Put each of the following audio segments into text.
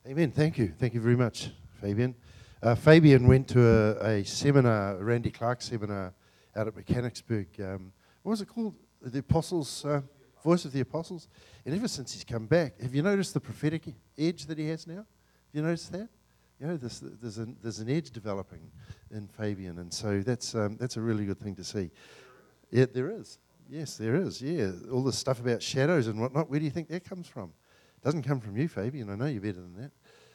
Amen. Thank you. Thank you very much, Fabian. Fabian went to a seminar, a Randy Clark seminar out at Mechanicsburg. What was it called? The Apostles, Voice of the Apostles. And ever since he's come back, have you noticed the prophetic edge that he has now? Have you noticed that? You know, there's an edge developing in Fabian, and so that's a really good thing to see. Yeah, there is. Yes, there is. Yeah, all this stuff about shadows and whatnot. Where do you think that comes from? It doesn't come from you, Fabian. I know you're better than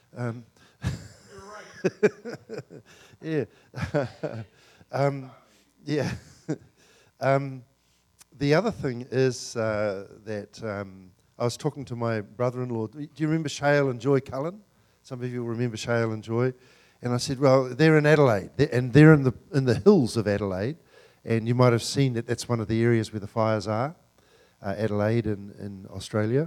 that. You're right. Yeah. Yeah. The other thing is that I was talking to my brother-in-law. Do you remember Shale and Joy Cullen? Some of you will remember Shale and Joy. And I said, well, they're in Adelaide, and they're in the hills of Adelaide. And you might have seen that that's one of the areas where the fires are, Adelaide in Australia.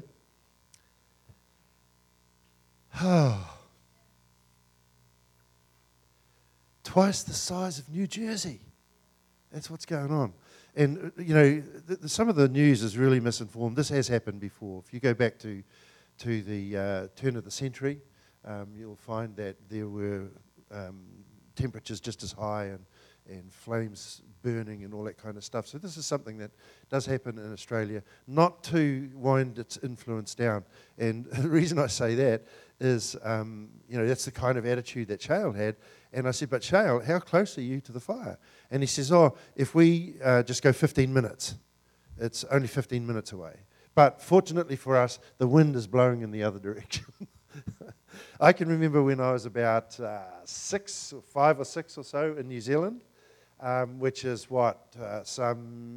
Twice the size of New Jersey. That's what's going on. And, you know, some of the news is really misinformed. This has happened before. If you go back to the turn of the century, you'll find that there were temperatures just as high and flames burning and all that kind of stuff. So this is something that does happen in Australia, not to wind its influence down. And the reason I say that is, you know, that's the kind of attitude that Shale had. And I said, but Shale, how close are you to the fire? And he says, oh, if we just go 15 minutes, it's only 15 minutes away. But fortunately for us, the wind is blowing in the other direction. I can remember when I was about 5 or 6 or so in New Zealand, which is some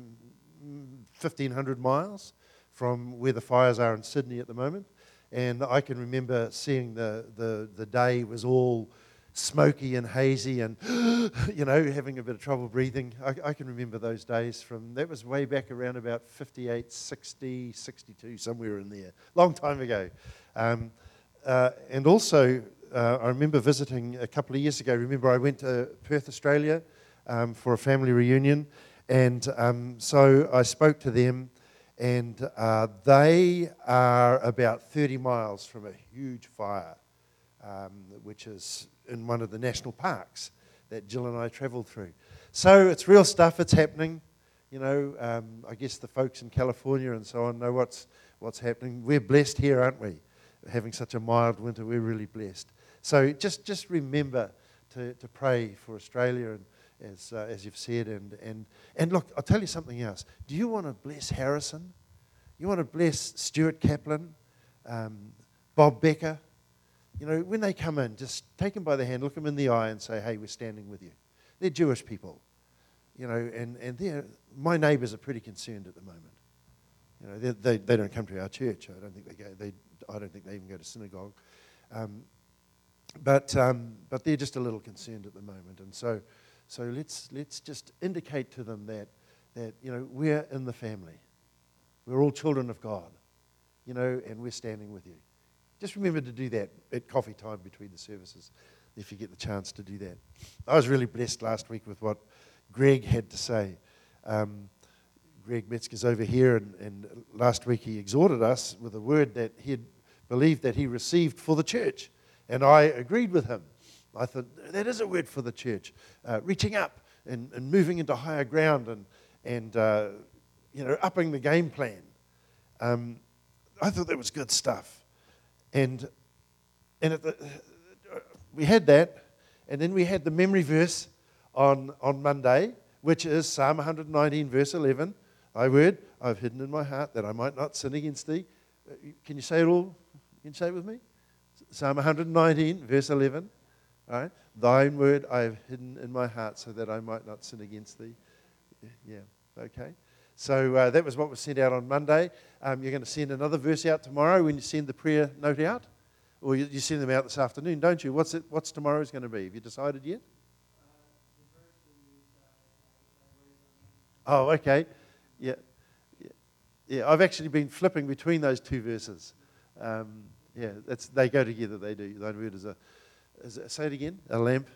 1,500 miles from where the fires are in Sydney at the moment. And I can remember seeing the day was all smoky and hazy and, you know, having a bit of trouble breathing. I can remember those days that was way back around about 58, 60, 62, somewhere in there, long time ago. And also, I remember visiting a couple of years ago. Remember, I went to Perth, Australia for a family reunion, and so I spoke to them, and they are about 30 miles from a huge fire, which is in one of the national parks that Jill and I travelled through. So it's real stuff. It's happening. You know, I guess the folks in California and so on know what's happening. We're blessed here, aren't we? Having such a mild winter, we're really blessed. So just remember to pray for Australia, and as you've said, and look, I'll tell you something else. Do you want to bless Harrison? You want to bless Stuart Kaplan, Bob Becker? You know, when they come in, just take them by the hand, look them in the eye, and say, "Hey, we're standing with you." They're Jewish people, you know, and my neighbours are pretty concerned at the moment. You know, they don't come to our church. I don't think they go. I don't think they even go to synagogue. But they're just a little concerned at the moment, and so let's just indicate to them that you know, we're in the family. We're all children of God, you know, and we're standing with you. Just remember to do that at coffee time between the services, if you get the chance to do that. I was really blessed last week with what Greg had to say. Greg Metzger's over here, and last week he exhorted us with a word that he had believed that he received for the church, and I agreed with him. I thought, that is a word for the church, reaching up and moving into higher ground and you know, upping the game plan. I thought that was good stuff. And we had that, and then we had the memory verse on Monday, which is Psalm 119, verse 11. Thy word I've hidden in my heart that I might not sin against thee. Can you say it all? Can you say it with me? Psalm 119, verse 11. All right. Thine word I have hidden in my heart so that I might not sin against thee. Yeah, okay. So that was what was sent out on Monday. You're going to send another verse out tomorrow when you send the prayer note out? Or you send them out this afternoon, don't you? What's tomorrow's going to be? Have you decided yet? Oh, okay. Yeah. I've actually been flipping between those two verses. Yeah, they go together. They do. Thine word is say it again. A lamp,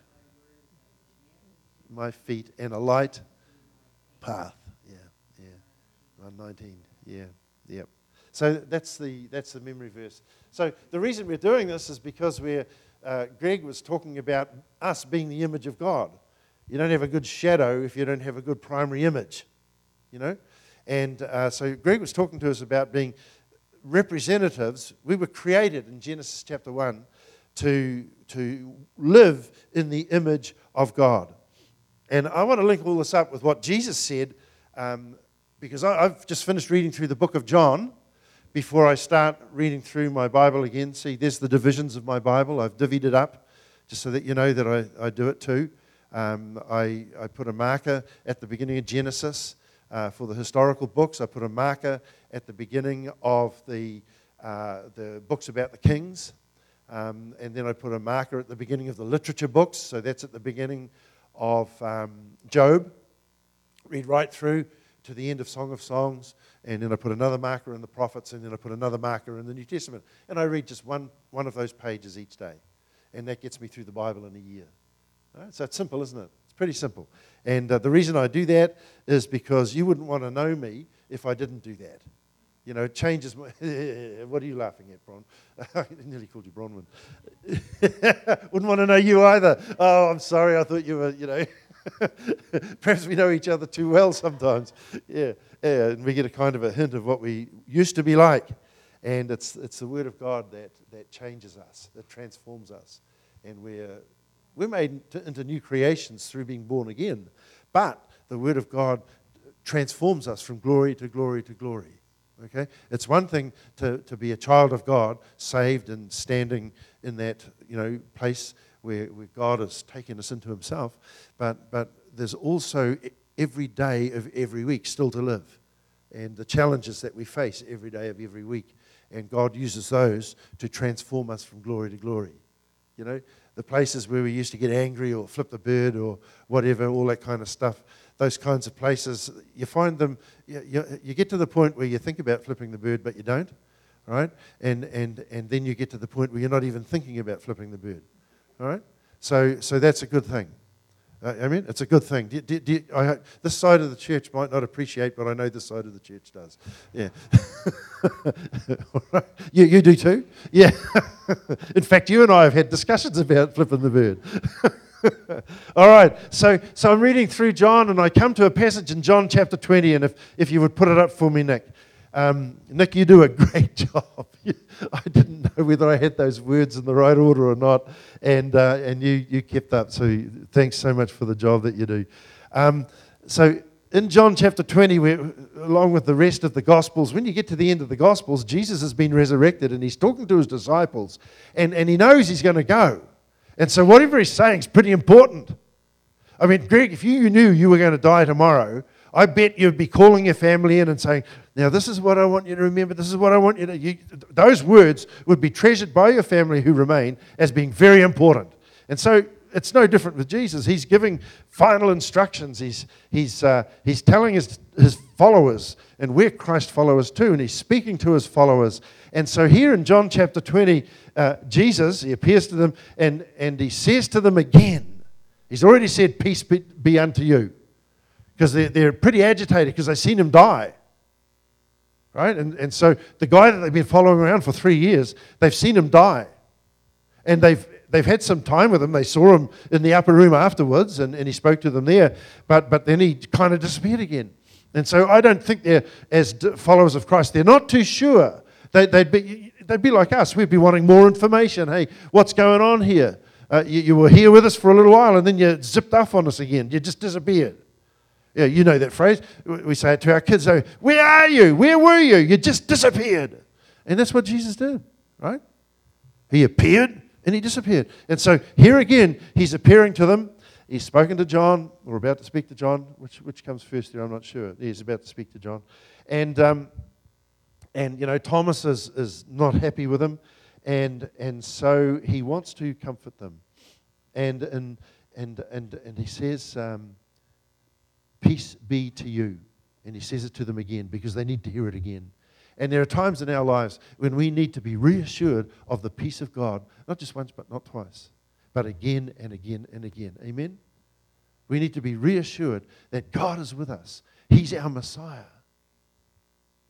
my feet, and a light path. Yeah. 119. Yeah. Yep. So that's the memory verse. So the reason we're doing this is because Greg was talking about us being the image of God. You don't have a good shadow if you don't have a good primary image, you know. And so Greg was talking to us about being representatives. We were created in Genesis chapter 1 to live in the image of God. And I want to link all this up with what Jesus said, because I've just finished reading through the book of John before I start reading through my Bible again. See, there's the divisions of my Bible. I've divvied it up just so that you know that I do it too. I put a marker at the beginning of Genesis for the historical books. I put a marker at the beginning of the books about the kings. And then I put a marker at the beginning of the literature books. So that's at the beginning of Job. Read right through to the end of Song of Songs. And then I put another marker in the prophets. And then I put another marker in the New Testament. And I read just one of those pages each day. And that gets me through the Bible in a year. Right? So it's simple, isn't it? It's pretty simple. And the reason I do that is because you wouldn't want to know me if I didn't do that. You know, it changes my... What are you laughing at, Bron? I nearly called you Bronwyn. Wouldn't want to know you either. Oh, I'm sorry. I thought you were, you know... Perhaps we know each other too well sometimes. Yeah, and we get a kind of a hint of what we used to be like. And it's the Word of God that changes us, that transforms us. And we're made into new creations through being born again. But the Word of God transforms us from glory to glory to glory. Okay? It's one thing to be a child of God, saved and standing in that, you know, place where God has taken us into himself, but there's also every day of every week still to live, and the challenges that we face every day of every week, and God uses those to transform us from glory to glory. You know, the places where we used to get angry or flip the bird or whatever, all that kind of stuff, those kinds of places, you find them, you get to the point where you think about flipping the bird, but you don't, right? And then you get to the point where you're not even thinking about flipping the bird. All right? So that's a good thing. I mean, it's a good thing. This side of the church might not appreciate, but I know this side of the church does. Yeah. All right. You do too? Yeah. In fact, you and I have had discussions about flipping the bird. All right. So I'm reading through John, and I come to a passage in John chapter 20, and if you would put it up for me, Nick. Nick, you do a great job. I didn't know whether I had those words in the right order or not, and you kept up. So thanks so much for the job that you do. So in John chapter 20, along with the rest of the Gospels, when you get to the end of the Gospels, Jesus has been resurrected, and he's talking to his disciples, and he knows he's going to go. And so whatever he's saying is pretty important. I mean, Greg, if you knew you were going to die tomorrow, I bet you'd be calling your family in and saying, now this is what I want you to remember, this is what I want you to... Those words would be treasured by your family who remain as being very important. And so it's no different with Jesus. He's giving final instructions. He's telling his followers, and we're Christ followers too, and he's speaking to his followers. And so here in John chapter 20, Jesus, he appears to them, and he says to them again, he's already said, peace be unto you. Because they're pretty agitated because they've seen him die. Right? And so the guy that they've been following around for 3 years, they've seen him die. And they've had some time with him. They saw him in the upper room afterwards, and he spoke to them there. But then he kind of disappeared again. And so I don't think they're, as followers of Christ, they're not too sure. They'd be like us. We'd be wanting more information. Hey, what's going on here? You were here with us for a little while, and then you zipped off on us again. You just disappeared. Yeah, you know that phrase. We say it to our kids. So, where are you? Where were you? You just disappeared. And that's what Jesus did, right? He appeared and he disappeared. And so here again, he's appearing to them. He's spoken to John, or about to speak to John. Which comes first there? I'm not sure. He's about to speak to John. And you know, Thomas is not happy with him. And so he wants to comfort them. And he says... peace be to you. And he says it to them again because they need to hear it again. And there are times in our lives when we need to be reassured of the peace of God, not just once but not twice, but again and again and again. Amen? We need to be reassured that God is with us. He's our Messiah.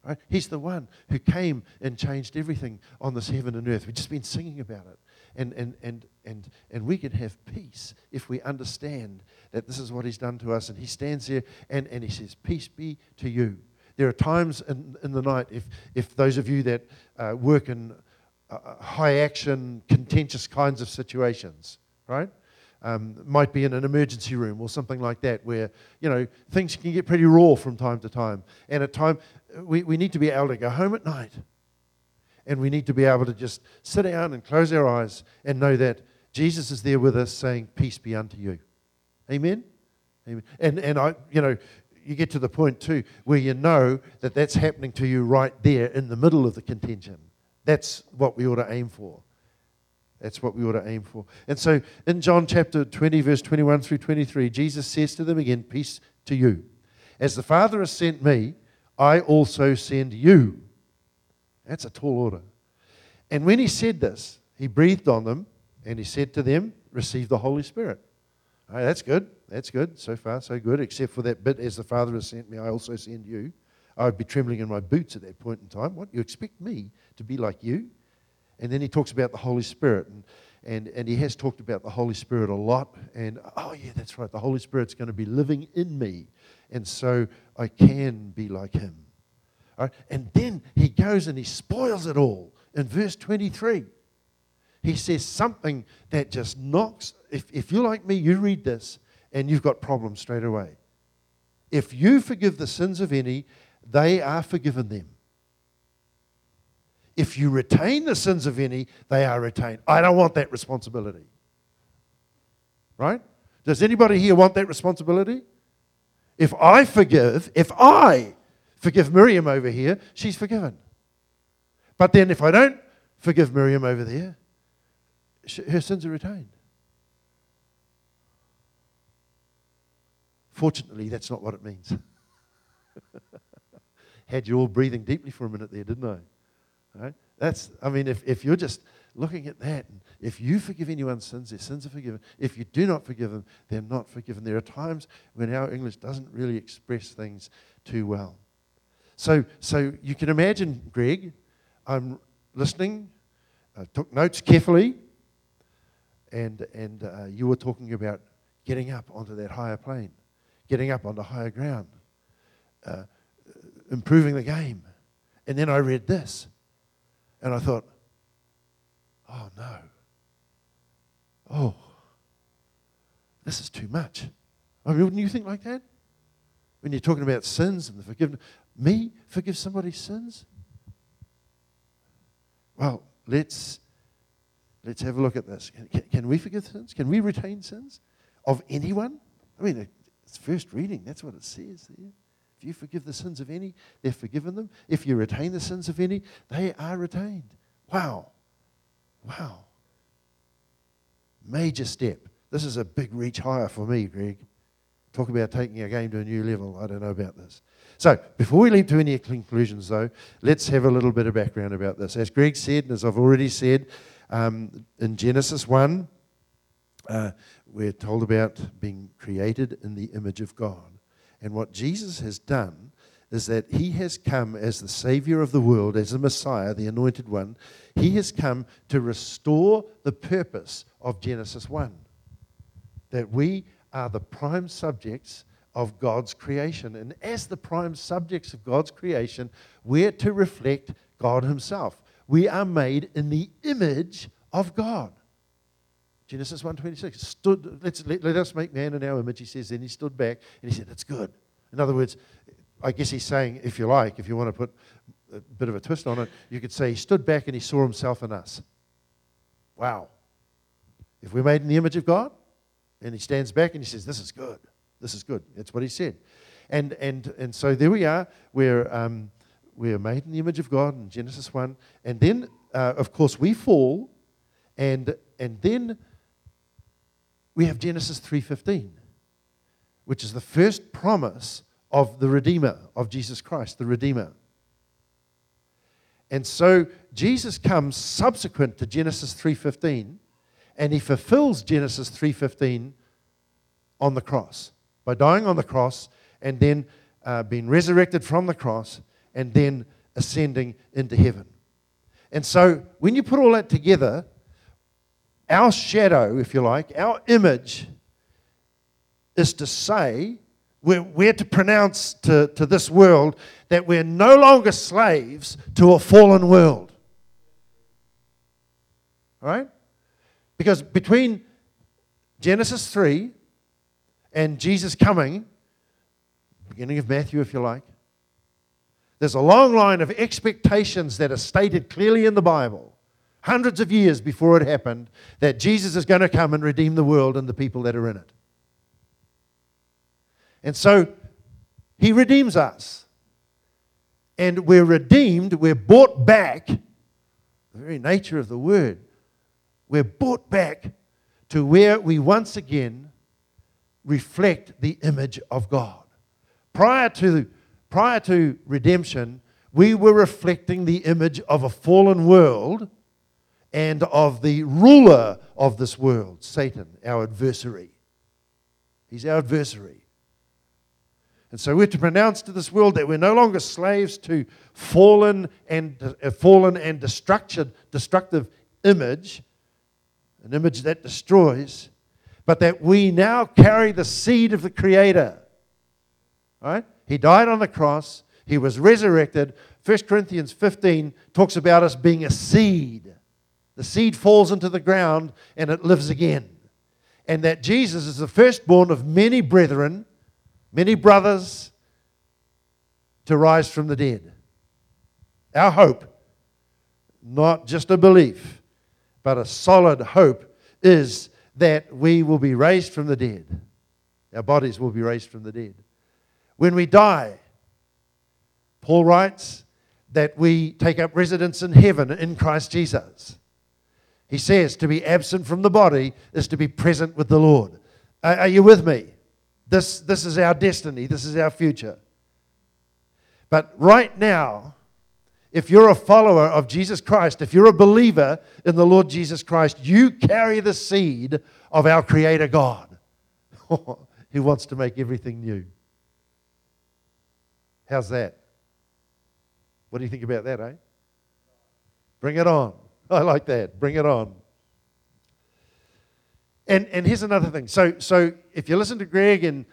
Right? He's the one who came and changed everything on this heaven and earth. We've just been singing about it. And we can have peace if we understand that this is what he's done to us. And he stands there and he says, peace be to you. There are times in the night, if those of you that work in high action, contentious kinds of situations, right? Might be in an emergency room or something like that where, things can get pretty raw from time to time. And at times, we need to be able to go home at night. And we need to be able to just sit down and close our eyes and know that Jesus is there with us saying, peace be unto you. Amen? Amen. And you get to the point too where you know that that's happening to you right there in the middle of the contention. That's what we ought to aim for. That's what we ought to aim for. And so in John chapter 20, verse 21 through 23, Jesus says to them again, peace to you. As the Father has sent me, I also send you. That's a tall order. And when he said this, he breathed on them and he said to them, receive the Holy Spirit. All right, that's good. That's good. So far, so good. Except for that bit, as the Father has sent me, I also send you. I would be trembling in my boots at that point in time. What? You expect me to be like you? And then he talks about the Holy Spirit. And he has talked about the Holy Spirit a lot. And, oh yeah, that's right. The Holy Spirit's going to be living in me. And so I can be like him. All right? And then he goes and he spoils it all. In verse 23, he says something that just knocks. If you're like me, you read this and you've got problems straight away. If you forgive the sins of any, they are forgiven them. If you retain the sins of any, they are retained. I don't want that responsibility. Right? Does anybody here want that responsibility? If I forgive Miriam over here, she's forgiven. But then if I don't forgive Miriam over there, her sins are retained. Fortunately, that's not what it means. Had you all breathing deeply for a minute there, didn't I? Right? If you're just looking at that, and if you forgive anyone's sins, their sins are forgiven. If you do not forgive them, they're not forgiven. There are times when our English doesn't really express things too well. So you can imagine, Greg, I'm listening, I took notes carefully, and you were talking about getting up onto that higher plane, getting up onto higher ground, improving the game. And then I read this. And I thought, oh no. Oh, this is too much. I mean, wouldn't you think like that? When you're talking about sins and the forgiveness. Me forgive somebody's sins? Well, let's have a look at this. Can we forgive sins? Can we retain sins of anyone? I mean, it's first reading. That's what it says there. If you forgive the sins of any, they're forgiven them. If you retain the sins of any, they are retained. Wow. Wow. Major step. This is a big reach higher for me, Greg. Talk about taking a game to a new level. I don't know about this. So, before we leap to any conclusions, though, let's have a little bit of background about this. As Greg said, and as I've already said, in Genesis 1, we're told about being created in the image of God. And what Jesus has done is that he has come as the Savior of the world, as the Messiah, the Anointed One. He has come to restore the purpose of Genesis 1. That we are the prime subjects of God's creation. And as the prime subjects of God's creation, we're to reflect God himself. We are made in the image of God. Genesis 1:26. Let us make man in our image, he says. Then he stood back and he said, it's good. In other words, I guess he's saying, if you want to put a bit of a twist on it, you could say he stood back and he saw himself in us. Wow. If we're made in the image of God, and he stands back and he says, this is good. This is good. That's what he said. And so there we are. We're made in the image of God in Genesis 1. And then, of course, we fall. And then we have Genesis 3:15, which is the first promise of the Redeemer, of Jesus Christ, the Redeemer. And so Jesus comes subsequent to Genesis 3:15, and he fulfills Genesis 3:15 on the cross, by dying on the cross and then being resurrected from the cross and then ascending into heaven. And so when you put all that together, our shadow, if you like, our image is to say, we're to pronounce to this world that we're no longer slaves to a fallen world. All right? Because between Genesis 3 and Jesus coming, beginning of Matthew if you like, there's a long line of expectations that are stated clearly in the Bible, hundreds of years before it happened, that Jesus is going to come and redeem the world and the people that are in it. And so He redeems us. And we're redeemed, we're bought back, the very nature of the word, we're brought back to where we once again reflect the image of God. Prior to redemption, we were reflecting the image of a fallen world and of the ruler of this world, Satan, our adversary. He's our adversary. And so we're to pronounce to this world that we're no longer slaves to fallen and destructive image, an image that destroys, but that we now carry the seed of the Creator. All right? He died on the cross. He was resurrected. 1 Corinthians 15 talks about us being a seed. The seed falls into the ground and it lives again. And that Jesus is the firstborn of many brethren, many brothers, to rise from the dead. Our hope, not just a belief, but a solid hope, is that we will be raised from the dead. Our bodies will be raised from the dead. When we die, Paul writes that we take up residence in heaven in Christ Jesus. He says to be absent from the body is to be present with the Lord. Are you with me? This is our destiny. This is our future. But right now, if you're a follower of Jesus Christ, if you're a believer in the Lord Jesus Christ, you carry the seed of our Creator God, who wants to make everything new. How's that? What do you think about that, eh? Bring it on. I like that. Bring it on. And here's another thing. So if you listen to Greg and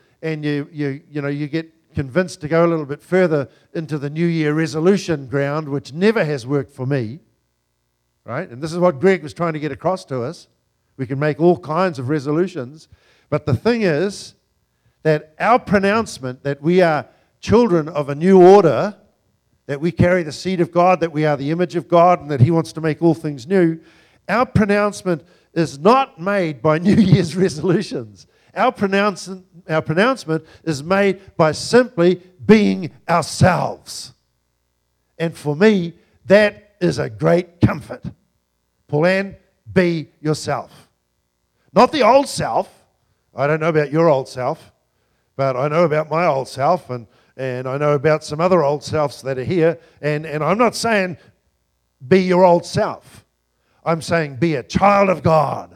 you get convinced to go a little bit further into the New Year resolution ground, which never has worked for me, right? And this is what Greg was trying to get across to us. We can make all kinds of resolutions, but the thing is that our pronouncement that we are children of a new order, that we carry the seed of God, that we are the image of God, and that He wants to make all things new, our pronouncement is not made by New Year's resolutions. Our pronouncement is made by simply being ourselves. And for me, that is a great comfort. Pauline, be yourself. Not the old self. I don't know about your old self, but I know about my old self, and I know about some other old selves that are here. And I'm not saying be your old self. I'm saying be a child of God.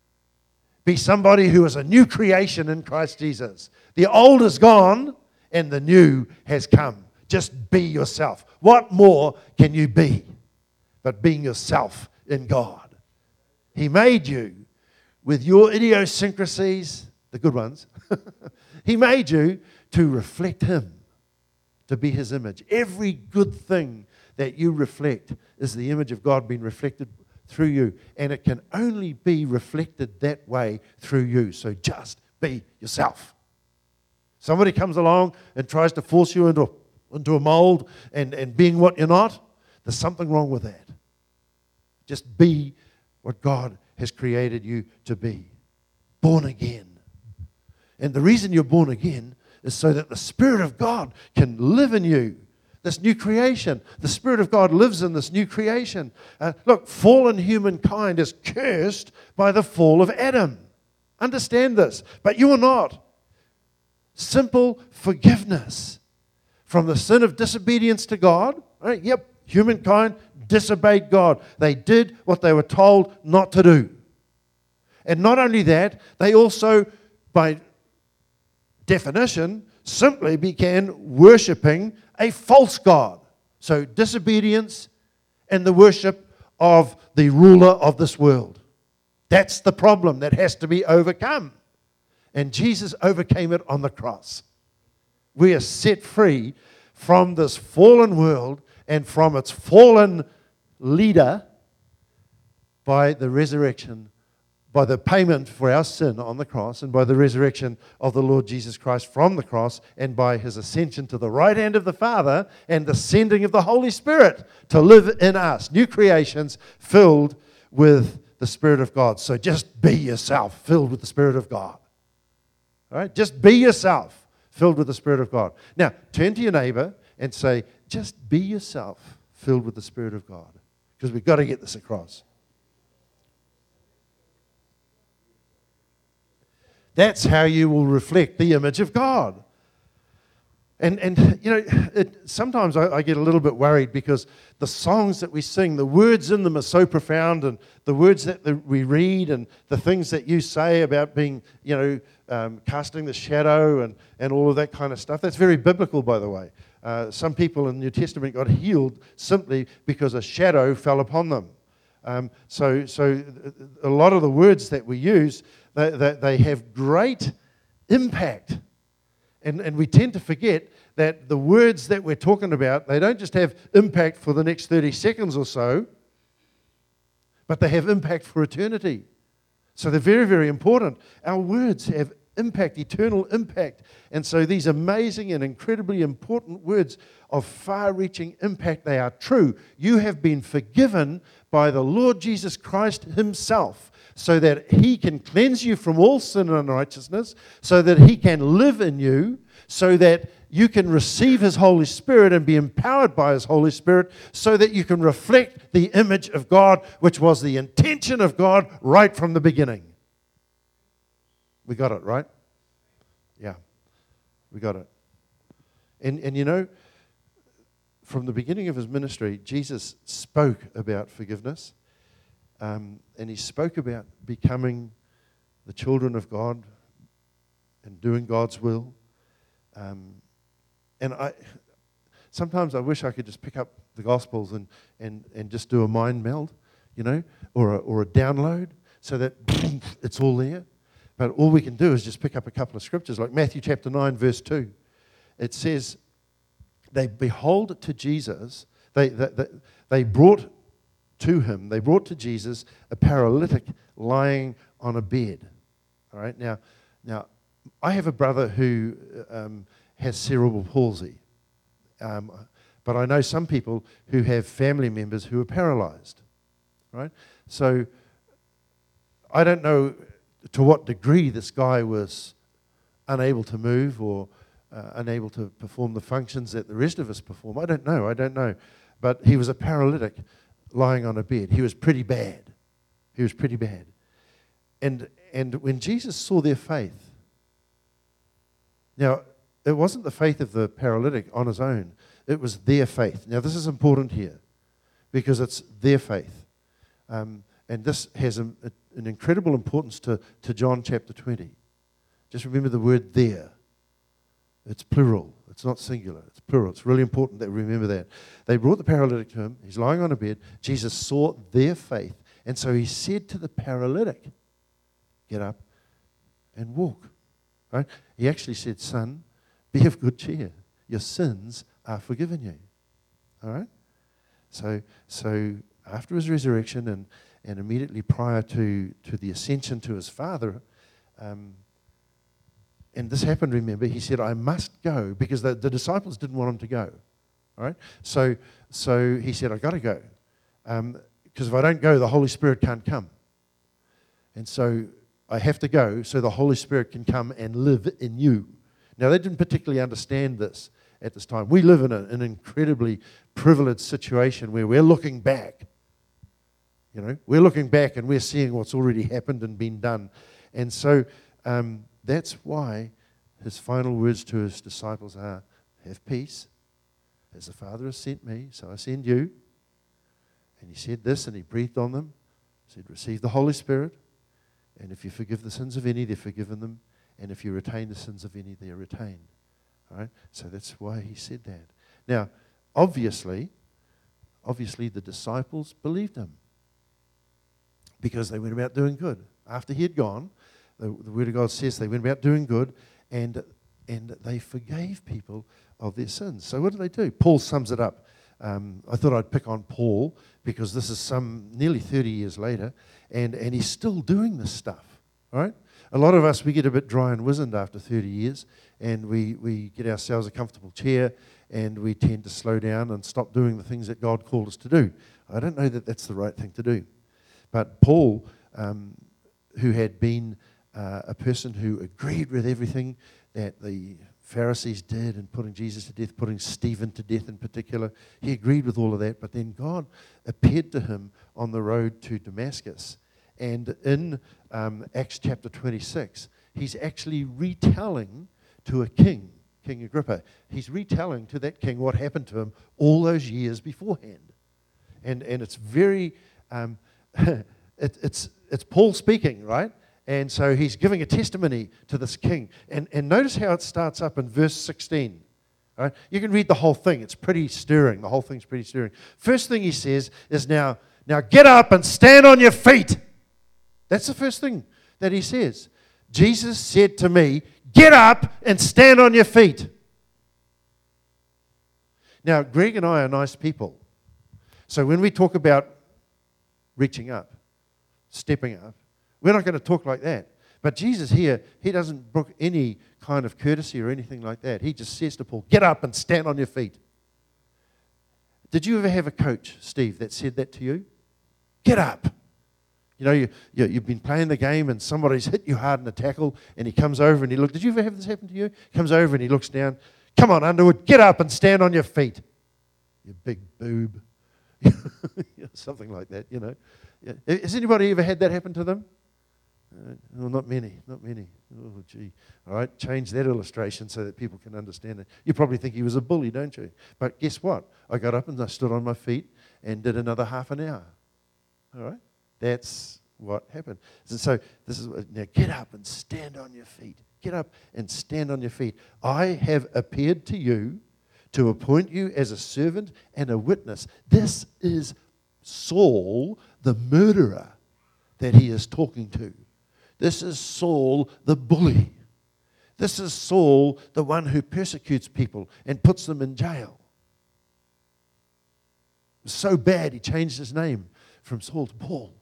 Be somebody who is a new creation in Christ Jesus. The old is gone and the new has come. Just be yourself. What more can you be but being yourself in God? He made you with your idiosyncrasies, the good ones. He made you to reflect Him, to be His image. Every good thing that you reflect is the image of God being reflected through you, and it can only be reflected that way through you. So just be yourself. Somebody comes along and tries to force you into a mold and being what you're not, there's something wrong with that. Just be what God has created you to be. Born again. And the reason you're born again is so that the Spirit of God can live in you. This new creation. The Spirit of God lives in this new creation. Look, fallen humankind is cursed by the fall of Adam. Understand this. But you are not. Simple forgiveness from the sin of disobedience to God. Right? Yep, humankind disobeyed God. They did what they were told not to do. And not only that, they also, by definition, simply began worshipping a false God. So disobedience and the worship of the ruler of this world. That's the problem that has to be overcome. And Jesus overcame it on the cross. We are set free from this fallen world and from its fallen leader by the resurrection, by the payment for our sin on the cross, and by the resurrection of the Lord Jesus Christ from the cross, and by his ascension to the right hand of the Father, and the sending of the Holy Spirit to live in us, new creations filled with the Spirit of God. So just be yourself, filled with the Spirit of God. All right? Just be yourself, filled with the Spirit of God. Now, turn to your neighbor and say, just be yourself, filled with the Spirit of God. Because we've got to get this across. That's how you will reflect the image of God. And you know, sometimes I get a little bit worried because the songs that we sing, the words in them are so profound, and the words that we read and the things that you say about being, you know, casting the shadow and all of that kind of stuff, that's very biblical, by the way. Some people in the New Testament got healed simply because a shadow fell upon them. So a lot of the words that we use, they have great impact. And we tend to forget that the words that we're talking about, they don't just have impact for the next 30 seconds or so, but they have impact for eternity. So they're very, very important. Our words have impact, eternal impact. And so these amazing and incredibly important words of far-reaching impact, they are true. You have been forgiven by the Lord Jesus Christ himself, so that he can cleanse you from all sin and unrighteousness, so that he can live in you, so that you can receive his Holy Spirit and be empowered by his Holy Spirit, so that you can reflect the image of God, which was the intention of God right from the beginning. We got it, right? Yeah, we got it. And you know, from the beginning of his ministry, Jesus spoke about forgiveness. And he spoke about becoming the children of God and doing God's will. And sometimes I wish I could just pick up the Gospels and just do a mind meld, you know, or a download, so that it's all there. But all we can do is just pick up a couple of scriptures, like Matthew chapter 9, verse 2. It says, they behold to Jesus, they brought to Jesus a paralytic lying on a bed. All right, now I have a brother who has cerebral palsy, but I know some people who have family members who are paralyzed. Right, so I don't know to what degree this guy was unable to move or unable to perform the functions that the rest of us perform. I don't know, but he was a paralytic lying on a bed. He was pretty bad. And when Jesus saw their faith, now, it wasn't the faith of the paralytic on his own. It was their faith. Now, this is important here because it's their faith. And this has an incredible importance to John chapter 20. Just remember the word there. It's plural. It's not singular. It's plural. It's really important that we remember that. They brought the paralytic to him. He's lying on a bed. Jesus saw their faith. And so he said to the paralytic, get up and walk. Right? He actually said, son, be of good cheer. Your sins are forgiven you. All right? So after his resurrection and immediately prior to the ascension to his Father, and this happened, remember, he said, I must go, because the disciples didn't want him to go. All right? So he said, I've got to go. Because if I don't go, the Holy Spirit can't come. And so I have to go so the Holy Spirit can come and live in you. Now, they didn't particularly understand this at this time. We live in an incredibly privileged situation where we're looking back. You know, we're looking back and we're seeing what's already happened and been done. And so that's why his final words to his disciples are, have peace. As the Father has sent me, so I send you. And he said this, and he breathed on them. He said, receive the Holy Spirit. And if you forgive the sins of any, they're forgiven them. And if you retain the sins of any, they're retained. All right? So that's why he said that. Now, obviously the disciples believed him because they went about doing good. After he had gone, the Word of God says they went about doing good, and they forgave people of their sins. So what did they do? Paul sums it up. I thought I'd pick on Paul because this is nearly 30 years later, and he's still doing this stuff, right? A lot of us, we get a bit dry and wizened after 30 years, and we get ourselves a comfortable chair, and we tend to slow down and stop doing the things that God called us to do. I don't know that that's the right thing to do. But Paul, who had been a person who agreed with everything that the Pharisees did in putting Jesus to death, putting Stephen to death in particular, he agreed with all of that. But then God appeared to him on the road to Damascus. And in Acts chapter 26, he's actually retelling to a king, King Agrippa. He's retelling to that king what happened to him all those years beforehand. And it's very, it's Paul speaking, right? And so he's giving a testimony to this king. And notice how it starts up in verse 16. Right? You can read the whole thing. It's pretty stirring. The whole thing's pretty stirring. First thing he says is, now get up and stand on your feet. That's the first thing that he says. Jesus said to me, get up and stand on your feet. Now, Greg and I are nice people. So when we talk about reaching up, stepping up, we're not going to talk like that. But Jesus here, he doesn't brook any kind of courtesy or anything like that. He just says to Paul, get up and stand on your feet. Did you ever have a coach, Steve, that said that to you? Get up. You know, you've been playing the game and somebody's hit you hard in a tackle and he comes over and he looks. Did you ever have this happen to you? He comes over and he looks down. Come on, Underwood, get up and stand on your feet. You big boob. Something like that, you know. Yeah. Has anybody ever had that happen to them? Well, not many. Oh, gee. All right, change that illustration so that people can understand it. You probably think he was a bully, don't you? But guess what? I got up and I stood on my feet and did another half an hour. All right? That's what happened. And so this is now get up and stand on your feet. Get up and stand on your feet. I have appeared to you to appoint you as a servant and a witness. This is Saul, the murderer that he is talking to. This is Saul, the bully. This is Saul, the one who persecutes people and puts them in jail. It was so bad he changed his name from Saul to Paul.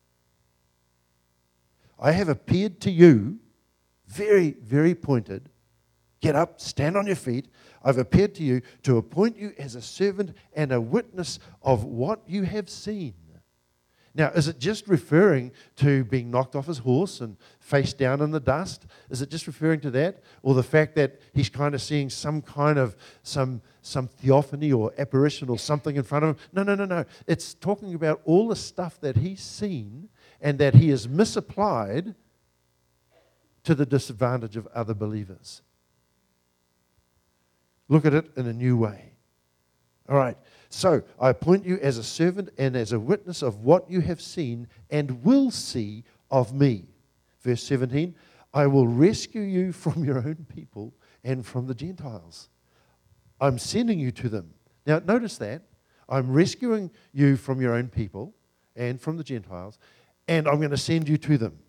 I have appeared to you, very, very pointed. Get up, stand on your feet. I've appeared to you to appoint you as a servant and a witness of what you have seen. Now, is it just referring to being knocked off his horse and face down in the dust? Is it just referring to that? Or the fact that he's kind of seeing some kind of some theophany or apparition or something in front of him? No. It's talking about all the stuff that he's seen and that he has misapplied to the disadvantage of other believers. Look at it in a new way. All right. So, I appoint you as a servant and as a witness of what you have seen and will see of me. Verse 17, I will rescue you from your own people and from the Gentiles. I'm sending you to them. Now, notice that. I'm rescuing you from your own people and from the Gentiles, and I'm going to send you to them.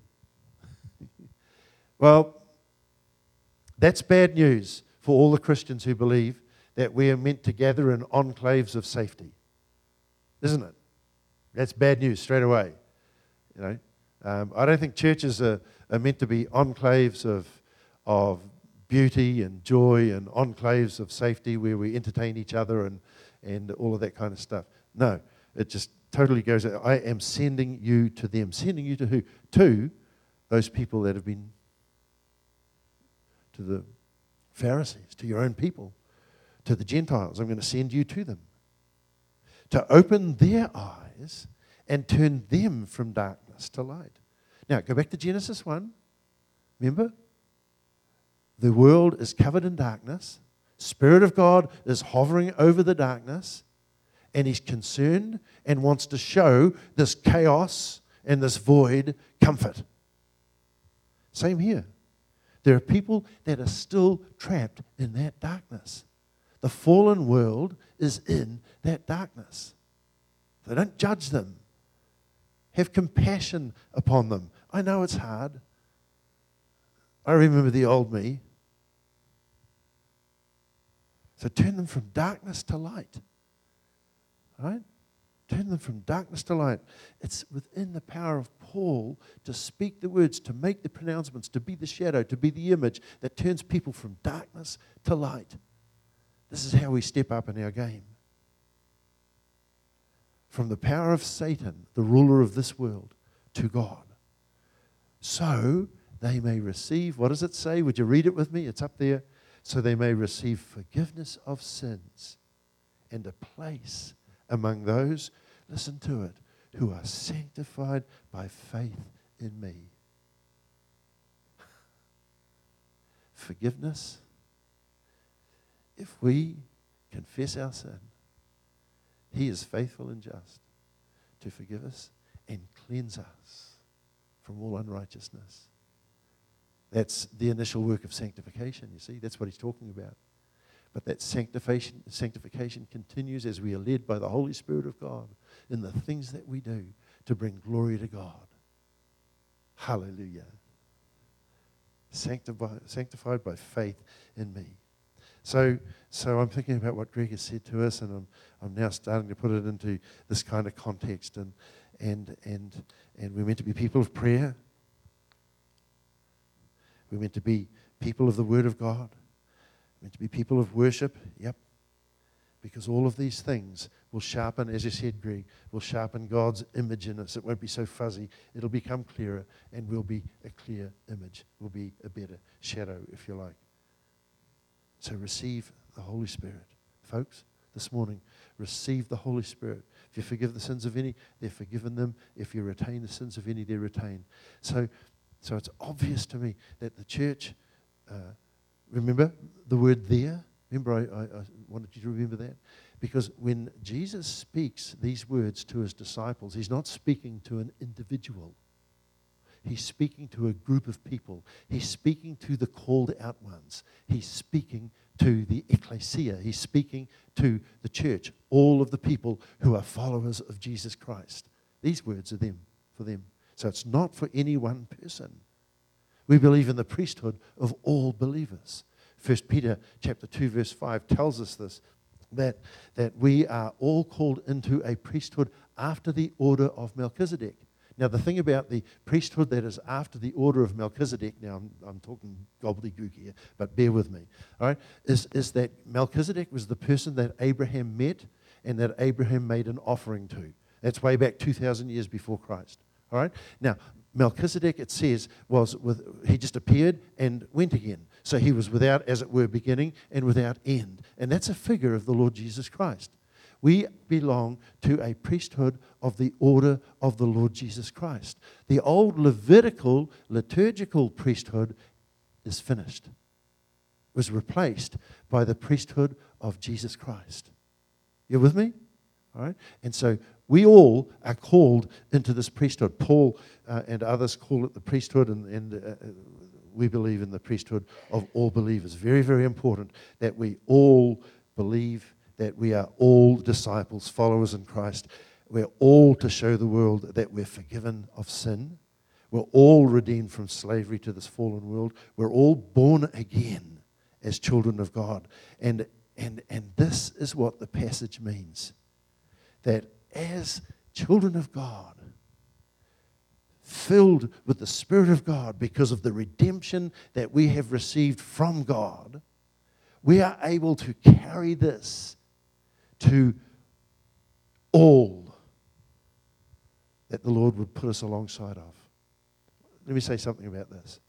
Well, that's bad news for all the Christians who believe that we are meant to gather in enclaves of safety, isn't it? That's bad news straight away. You know, I don't think churches are meant to be enclaves of beauty and joy and enclaves of safety where we entertain each other and all of that kind of stuff. No, it just totally goes. I am sending you to them. Sending you to who? To those people that have been, to the Pharisees, to your own people. To the Gentiles, I'm going to send you to them to open their eyes and turn them from darkness to light. Now, go back to Genesis 1. Remember? The world is covered in darkness. Spirit of God is hovering over the darkness, and he's concerned and wants to show this chaos and this void comfort. Same here. There are people that are still trapped in that darkness. The fallen world is in that darkness. So don't judge them. Have compassion upon them. I know it's hard. I remember the old me. So turn them from darkness to light. Right? Turn them from darkness to light. It's within the power of Paul to speak the words, to make the pronouncements, to be the shadow, to be the image that turns people from darkness to light. This is how we step up in our game. From the power of Satan, the ruler of this world, to God. So they may receive, what does it say? Would you read it with me? It's up there. So they may receive forgiveness of sins and a place among those, listen to it, who are sanctified by faith in me. Forgiveness. If we confess our sin, He is faithful and just to forgive us and cleanse us from all unrighteousness. That's the initial work of sanctification, you see. That's what he's talking about. But that sanctification continues as we are led by the Holy Spirit of God in the things that we do to bring glory to God. Hallelujah. Sanctified by faith in me. So I'm thinking about what Greg has said to us, and I'm now starting to put it into this kind of context. And we're meant to be people of prayer. We're meant to be people of the Word of God. We're meant to be people of worship. Yep. Because all of these things will sharpen, as you said, Greg, will sharpen God's image in us. It won't be so fuzzy. It'll become clearer, and we'll be a clear image. We'll be a better shadow, if you like. So receive the Holy Spirit. Folks, this morning, receive the Holy Spirit. If you forgive the sins of any, they're forgiven them. If you retain the sins of any, they're retained. So it's obvious to me that the church, remember the word there? Remember, I wanted you to remember that? Because when Jesus speaks these words to his disciples, he's not speaking to an individual. He's speaking to a group of people. He's speaking to the called out ones. He's speaking to the ecclesia. He's speaking to the church, all of the people who are followers of Jesus Christ. These words are for them. So it's not for any one person. We believe in the priesthood of all believers. 1 Peter chapter 2 verse 5 tells us this, that we are all called into a priesthood after the order of Melchizedek. Now, the thing about the priesthood that is after the order of Melchizedek, now I'm talking gobbledygook here, but bear with me, all right, is that Melchizedek was the person that Abraham met and that Abraham made an offering to. That's way back 2,000 years before Christ, all right? Now, Melchizedek, it says, he just appeared and went again. So he was without, as it were, beginning and without end. And that's a figure of the Lord Jesus Christ. We belong to a priesthood of the order of the Lord Jesus Christ. The old Levitical liturgical priesthood is finished. It was replaced by the priesthood of Jesus Christ. You with me? All right? And so we all are called into this priesthood. Paul and others call it the priesthood, and we believe in the priesthood of all believers. Very, very important that we all believe that we are all disciples, followers in Christ. We're all to show the world that we're forgiven of sin. We're all redeemed from slavery to this fallen world. We're all born again as children of God. And this is what the passage means. That as children of God, filled with the Spirit of God because of the redemption that we have received from God, we are able to carry this to all that the Lord would put us alongside of. Let me say something about this.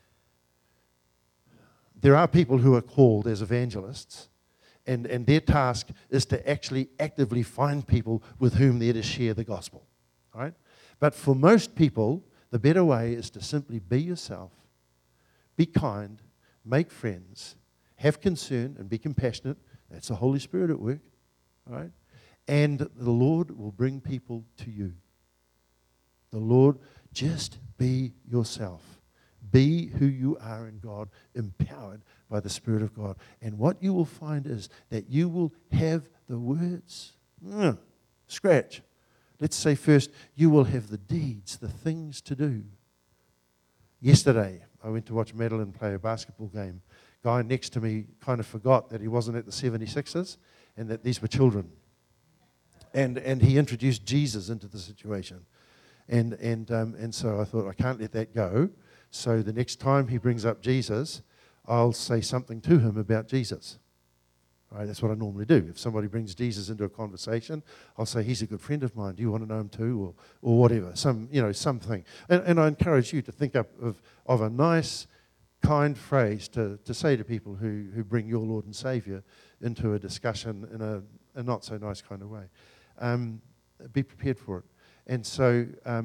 There are people who are called as evangelists, and their task is to actually actively find people with whom they're to share the gospel. All right? But for most people, the better way is to simply be yourself, be kind, make friends, have concern, and be compassionate. That's the Holy Spirit at work. All right? And the Lord will bring people to you. The Lord, just be yourself. Be who you are in God, empowered by the Spirit of God. And what you will find is that you will have the words. Scratch. Let's say first, you will have the deeds, the things to do. Yesterday, I went to watch Madeline play a basketball game. Guy next to me kind of forgot that he wasn't at the 76ers and that these were children. And he introduced Jesus into the situation. And so I thought, I can't let that go. So the next time he brings up Jesus, I'll say something to him about Jesus. Right, that's what I normally do. If somebody brings Jesus into a conversation, I'll say, he's a good friend of mine. Do you want to know him too? Or whatever, something. And I encourage you to think up of a nice, kind phrase to say to people who bring your Lord and Savior into a discussion in a not so nice kind of way. Be prepared for it. And so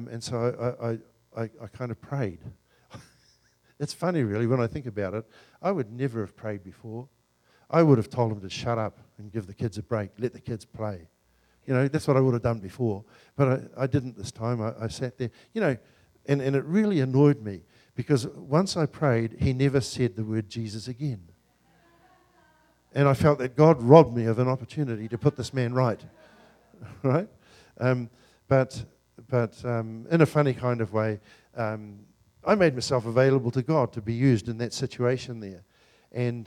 I kind of prayed. It's funny, really, when I think about it. I would never have prayed before. I would have told him to shut up and give the kids a break, let the kids play. That's what I would have done before. But I didn't this time. I sat there, and it really annoyed me because once I prayed, he never said the word Jesus again. And I felt that God robbed me of an opportunity to put this man right. Right? But in a funny kind of way, I made myself available to God to be used in that situation there. And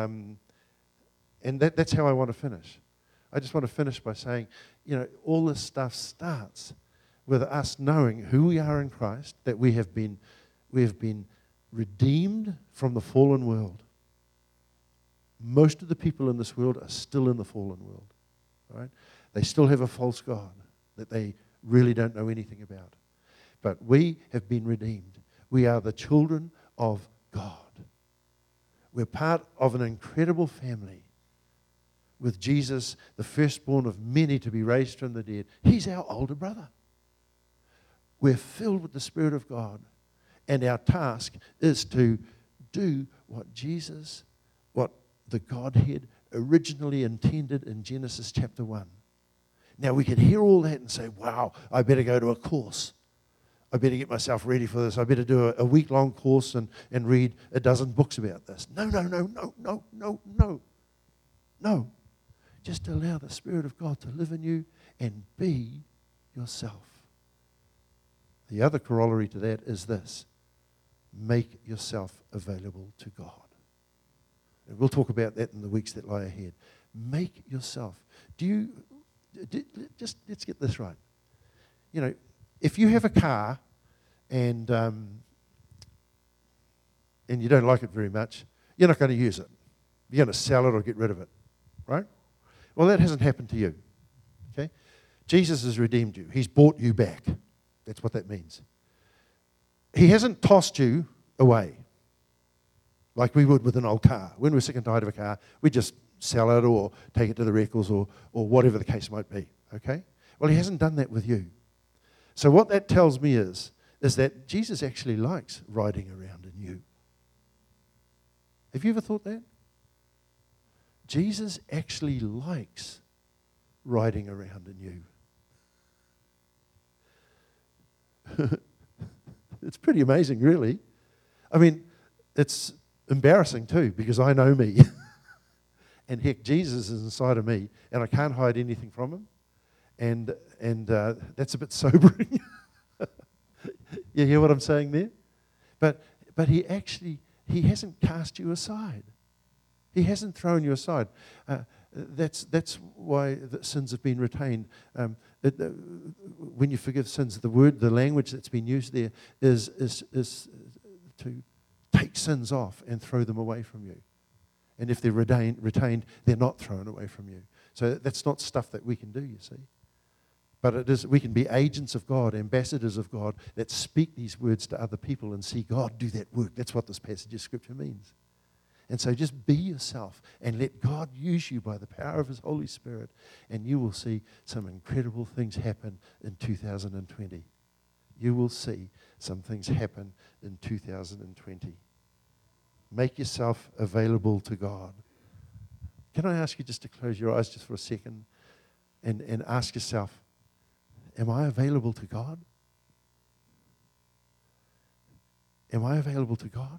that's how I want to finish. I just want to finish by saying, all this stuff starts with us knowing who we are in Christ, that we have been redeemed from the fallen world. Most of the people in this world are still in the fallen world. Right? They still have a false God that they really don't know anything about. But we have been redeemed. We are the children of God. We're part of an incredible family with Jesus, the firstborn of many to be raised from the dead. He's our older brother. We're filled with the Spirit of God. And our task is to do what the Godhead originally intended in Genesis chapter 1. Now, we could hear all that and say, wow, I better go to a course. I better get myself ready for this. I better do a week-long course and read a dozen books about this. No. Just allow the Spirit of God to live in you and be yourself. The other corollary to that is this. Make yourself available to God. And we'll talk about that in the weeks that lie ahead. Make yourself. Let's get this right. If you have a car and you don't like it very much, you're not going to use it. You're going to sell it or get rid of it, right? Well, that hasn't happened to you, okay? Jesus has redeemed you. He's bought you back. That's what that means. He hasn't tossed you away like we would with an old car. When we're sick and tired of a car, we just sell it or take it to the wreckers or whatever the case might be, okay? Well, he hasn't done that with you. So what that tells me is that Jesus actually likes riding around in you. Have you ever thought that? Jesus actually likes riding around in you. It's pretty amazing, really. I mean, it's embarrassing too, because I know me. And heck, Jesus is inside of me, and I can't hide anything from him. And that's a bit sobering. You hear what I'm saying there? But he hasn't cast you aside. He hasn't thrown you aside. That's why the sins have been retained. When you forgive sins, the language that's been used there is to take sins off and throw them away from you. And if they're retained, they're not thrown away from you. So that's not stuff that we can do, you see. But it is. We can be agents of God, ambassadors of God, that speak these words to other people and see God do that work. That's what this passage of Scripture means. And so just be yourself and let God use you by the power of His Holy Spirit, and you will see some incredible things happen in 2020. You will see some things happen in 2020. Make yourself available to God. Can I ask you just to close your eyes just for a second and ask yourself, am I available to God? Am I available to God?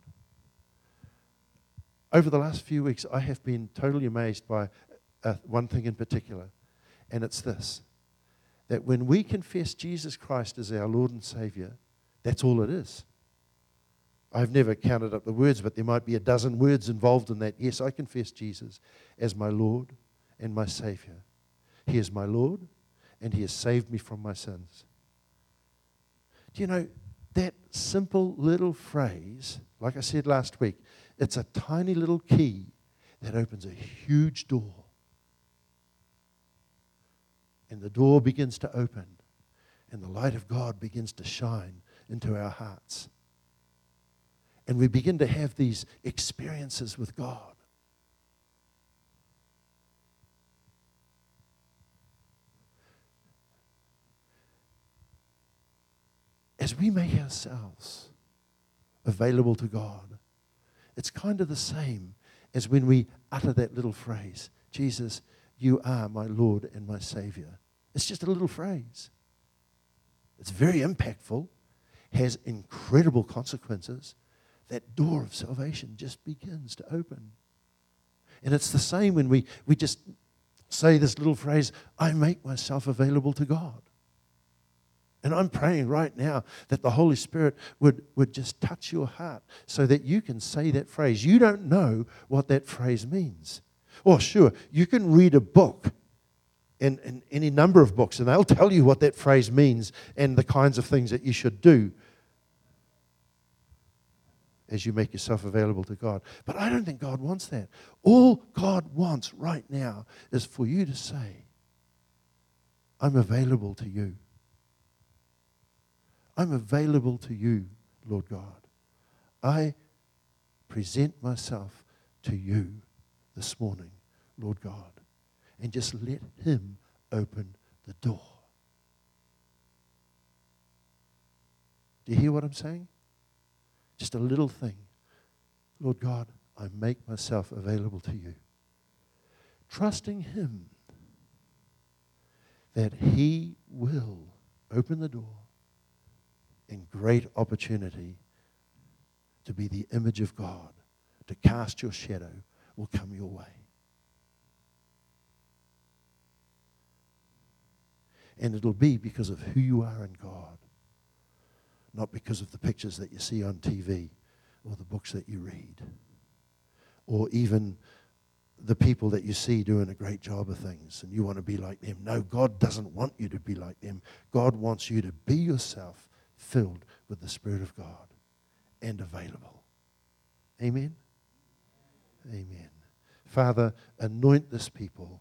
Over the last few weeks, I have been totally amazed by one thing in particular, and it's this, that when we confess Jesus Christ as our Lord and Savior, that's all it is. I've never counted up the words, but there might be a dozen words involved in that. Yes, I confess Jesus as my Lord and my Savior. He is my Lord, and He has saved me from my sins. Do you know, that simple little phrase, like I said last week, it's a tiny little key that opens a huge door. And the door begins to open, and the light of God begins to shine into our hearts. And we begin to have these experiences with God. As we make ourselves available to God, it's kind of the same as when we utter that little phrase, Jesus, you are my Lord and my Savior. It's just a little phrase. It's very impactful, has incredible consequences. That door of salvation just begins to open. And it's the same when we just say this little phrase, I make myself available to God. And I'm praying right now that the Holy Spirit would just touch your heart so that you can say that phrase. You don't know what that phrase means. Oh, sure, you can read a book, and any number of books, and they'll tell you what that phrase means and the kinds of things that you should do as you make yourself available to God. But I don't think God wants that. All God wants right now is for you to say, I'm available to you. I'm available to you, Lord God. I present myself to you this morning, Lord God, and just let Him open the door. Do you hear what I'm saying? Just a little thing. Lord God, I make myself available to you. Trusting Him that He will open the door and great opportunity to be the image of God, to cast your shadow will come your way. And it'll be because of who you are in God, not because of the pictures that you see on TV or the books that you read or even the people that you see doing a great job of things and you want to be like them. No, God doesn't want you to be like them. God wants you to be yourself, filled with the Spirit of God and available. Amen? Amen. Father, anoint this people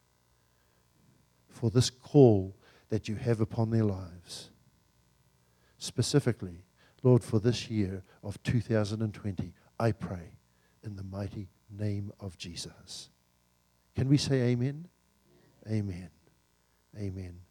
for this call that you have upon their lives. Specifically, Lord, for this year of 2020, I pray in the mighty name of Jesus. Can we say amen? Amen. Amen.